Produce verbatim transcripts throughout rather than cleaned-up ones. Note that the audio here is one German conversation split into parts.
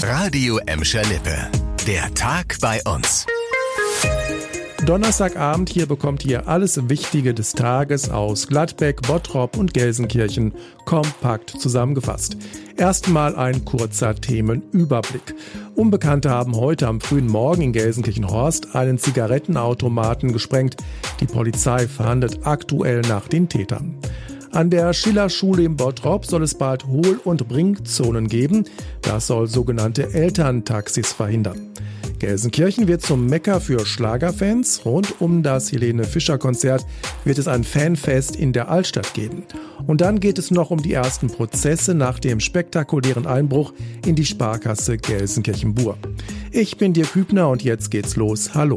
Radio Emscher Lippe. Der Tag bei uns. Donnerstagabend, hier bekommt ihr alles Wichtige des Tages aus Gladbeck, Bottrop und Gelsenkirchen kompakt zusammengefasst. Erstmal ein kurzer Themenüberblick. Unbekannte haben heute am frühen Morgen in Gelsenkirchen-Horst einen Zigarettenautomaten gesprengt. Die Polizei fahndet aktuell nach den Tätern. An der Schillerschule in Bottrop soll es bald Hohl- und Bringzonen geben. Das soll sogenannte Elterntaxis verhindern. Gelsenkirchen wird zum Mekka für Schlagerfans. Rund um das Helene-Fischer-Konzert wird es ein Fanfest in der Altstadt geben. Und dann geht es noch um die ersten Prozesse nach dem spektakulären Einbruch in die Sparkasse Gelsenkirchen-Bur. Ich bin Dirk Hübner und jetzt geht's los. Hallo.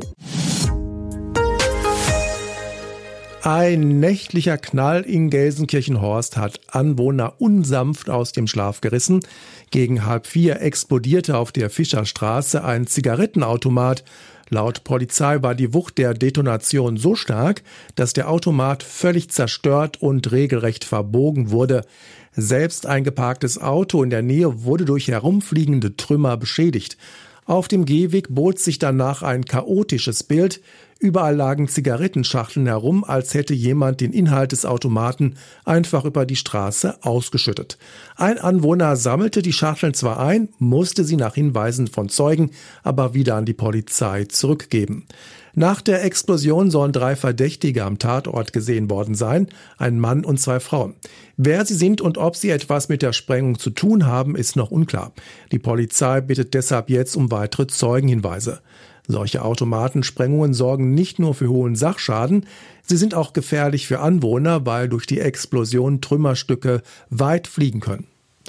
Ein nächtlicher Knall in Gelsenkirchen-Horst hat Anwohner unsanft aus dem Schlaf gerissen. Gegen halb vier explodierte auf der Fischerstraße ein Zigarettenautomat. Laut Polizei war die Wucht der Detonation so stark, dass der Automat völlig zerstört und regelrecht verbogen wurde. Selbst ein geparktes Auto in der Nähe wurde durch herumfliegende Trümmer beschädigt. Auf dem Gehweg bot sich danach ein chaotisches Bild. Überall lagen Zigarettenschachteln herum, als hätte jemand den Inhalt des Automaten einfach über die Straße ausgeschüttet. Ein Anwohner sammelte die Schachteln zwar ein, musste sie nach Hinweisen von Zeugen aber wieder an die Polizei zurückgeben. Nach der Explosion sollen drei Verdächtige am Tatort gesehen worden sein, ein Mann und zwei Frauen. Wer sie sind und ob sie etwas mit der Sprengung zu tun haben, ist noch unklar. Die Polizei bittet deshalb jetzt um weitere Zeugenhinweise. Solche Automatensprengungen sorgen nicht nur für hohen Sachschaden, sie sind auch gefährlich für Anwohner, weil durch die Explosion Trümmerstücke weit fliegen können.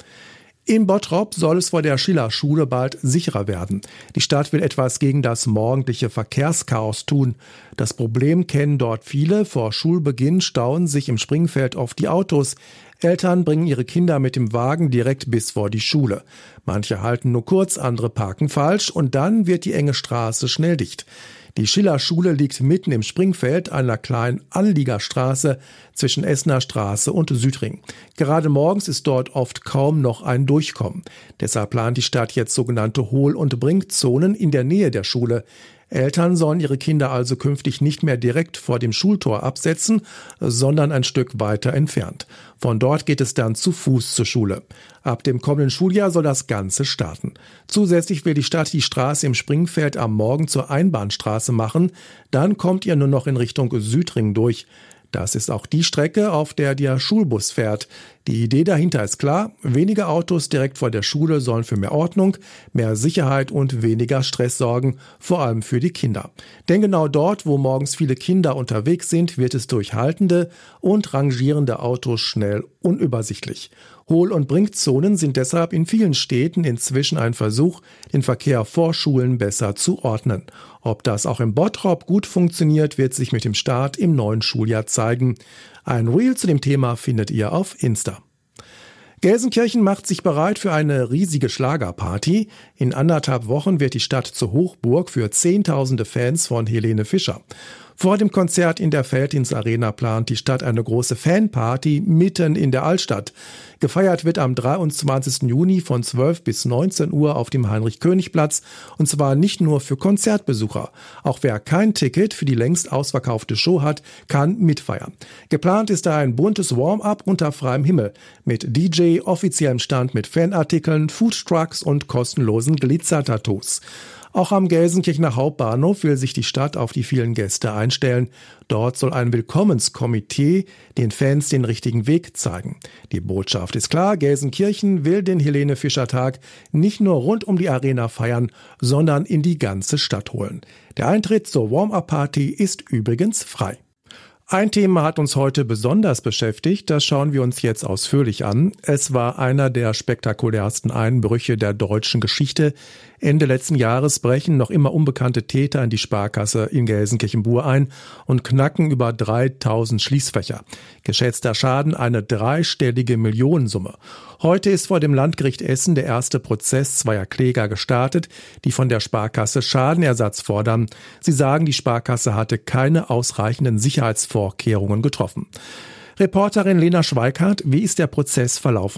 In Bottrop soll es vor der Schillerschule bald sicherer werden. Die Stadt will etwas gegen das morgendliche Verkehrschaos tun. Das Problem kennen dort viele. Vor Schulbeginn stauen sich im Springfeld oft die Autos. Eltern bringen ihre Kinder mit dem Wagen direkt bis vor die Schule. Manche halten nur kurz, andere parken falsch und dann wird die enge Straße schnell dicht. Die Schillerschule liegt mitten im Springfeld, einer kleinen Anliegerstraße zwischen Essener Straße und Südring. Gerade morgens ist dort oft kaum noch ein Durchkommen. Deshalb plant die Stadt jetzt sogenannte Hohl- und Bringzonen in der Nähe der Schule. Eltern sollen ihre Kinder also künftig nicht mehr direkt vor dem Schultor absetzen, sondern ein Stück weiter entfernt. Von dort geht es dann zu Fuß zur Schule. Ab dem kommenden Schuljahr soll das Ganze starten. Zusätzlich will die Stadt die Straße im Springfeld am Morgen zur Einbahnstraße machen. Dann kommt ihr nur noch in Richtung Südring durch. Das ist auch die Strecke, auf der der Schulbus fährt. Die Idee dahinter ist klar, weniger Autos direkt vor der Schule sollen für mehr Ordnung, mehr Sicherheit und weniger Stress sorgen, vor allem für die Kinder. Denn genau dort, wo morgens viele Kinder unterwegs sind, wird es durch haltende und rangierende Autos schnell unübersichtlich. Hohl- und Bringzonen sind deshalb in vielen Städten inzwischen ein Versuch, den Verkehr vor Schulen besser zu ordnen. Ob das auch im Bottrop gut funktioniert, wird sich mit dem Start im neuen Schuljahr zeigen. Ein Reel zu dem Thema findet ihr auf Insta. Gelsenkirchen macht sich bereit für eine riesige Schlagerparty. In anderthalb Wochen wird die Stadt zur Hochburg für Zehntausende Fans von Helene Fischer. Vor dem Konzert in der Veltins-Arena plant die Stadt eine große Fanparty mitten in der Altstadt. Gefeiert wird am dreiundzwanzigsten Juni von zwölf bis neunzehn Uhr auf dem Heinrich-König-Platz und zwar nicht nur für Konzertbesucher. Auch wer kein Ticket für die längst ausverkaufte Show hat, kann mitfeiern. Geplant ist da ein buntes Warm-up unter freiem Himmel mit D J, offiziellem Stand mit Fanartikeln, Foodtrucks und kostenlosen Glitzer-Tattoos. Auch am Gelsenkirchener Hauptbahnhof will sich die Stadt auf die vielen Gäste einstellen. Dort soll ein Willkommenskomitee den Fans den richtigen Weg zeigen. Die Botschaft ist klar, Gelsenkirchen will den Helene-Fischer-Tag nicht nur rund um die Arena feiern, sondern in die ganze Stadt holen. Der Eintritt zur Warm-Up-Party ist übrigens frei. Ein Thema hat uns heute besonders beschäftigt, das schauen wir uns jetzt ausführlich an. Es war einer der spektakulärsten Einbrüche der deutschen Geschichte. Ende letzten Jahres brechen noch immer unbekannte Täter in die Sparkasse in Gelsenkirchen-Bur ein und knacken über dreitausend Schließfächer. Geschätzter Schaden eine dreistellige Millionensumme. Heute ist vor dem Landgericht Essen der erste Prozess zweier Kläger gestartet, die von der Sparkasse Schadenersatz fordern. Sie sagen, die Sparkasse hatte keine ausreichenden Sicherheitsvorkehrungen getroffen. Reporterin Lena Schweikart, wie ist der Prozess verlaufen?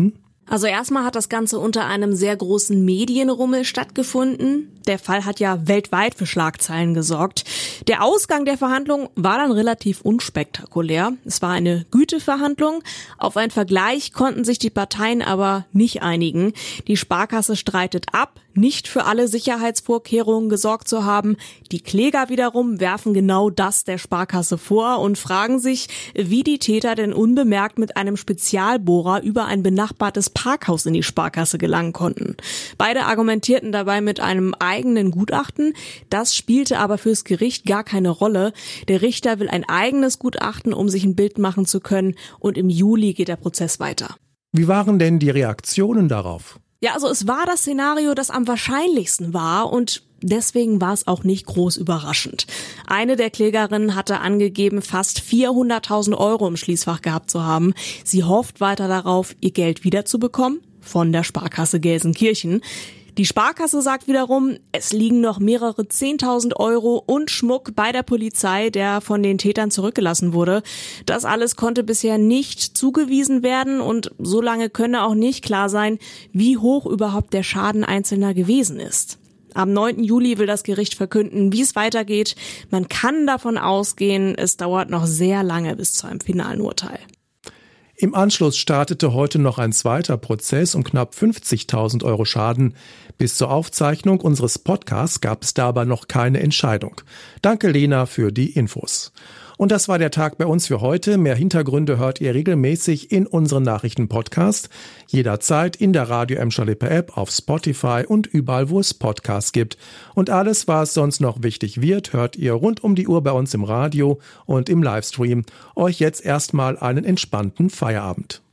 Also erstmal hat das Ganze unter einem sehr großen Medienrummel stattgefunden. Der Fall hat ja weltweit für Schlagzeilen gesorgt. Der Ausgang der Verhandlung war dann relativ unspektakulär. Es war eine Güteverhandlung. Auf einen Vergleich konnten sich die Parteien aber nicht einigen. Die Sparkasse streitet ab, nicht für alle Sicherheitsvorkehrungen gesorgt zu haben. Die Kläger wiederum werfen genau das der Sparkasse vor und fragen sich, wie die Täter denn unbemerkt mit einem Spezialbohrer über ein benachbartes Parkhaus in die Sparkasse gelangen konnten. Beide argumentierten dabei mit einem eigenen Gutachten. Das spielte aber fürs Gericht gar keine Rolle. Der Richter will ein eigenes Gutachten, um sich ein Bild machen zu können. Und im Juli geht der Prozess weiter. Wie waren denn die Reaktionen darauf? Ja, also es war das Szenario, das am wahrscheinlichsten war und deswegen war es auch nicht groß überraschend. Eine der Klägerinnen hatte angegeben, fast vierhunderttausend Euro im Schließfach gehabt zu haben. Sie hofft weiter darauf, ihr Geld wiederzubekommen von der Sparkasse Gelsenkirchen. Die Sparkasse sagt wiederum, es liegen noch mehrere zehntausend Euro und Schmuck bei der Polizei, der von den Tätern zurückgelassen wurde. Das alles konnte bisher nicht zugewiesen werden und so lange könne auch nicht klar sein, wie hoch überhaupt der Schaden Einzelner gewesen ist. Am neunten Juli will das Gericht verkünden, wie es weitergeht. Man kann davon ausgehen, es dauert noch sehr lange bis zu einem finalen Urteil. Im Anschluss startete heute noch ein zweiter Prozess um knapp fünfzigtausend Euro Schaden. Bis zur Aufzeichnung unseres Podcasts gab es dabei noch keine Entscheidung. Danke, Lena, für die Infos. Und das war der Tag bei uns für heute. Mehr Hintergründe hört ihr regelmäßig in unseren Nachrichten-Podcast. Jederzeit in der Radio Emscher Lippe App, auf Spotify und überall, wo es Podcasts gibt. Und alles, was sonst noch wichtig wird, hört ihr rund um die Uhr bei uns im Radio und im Livestream. Euch jetzt erstmal einen entspannten Feierabend.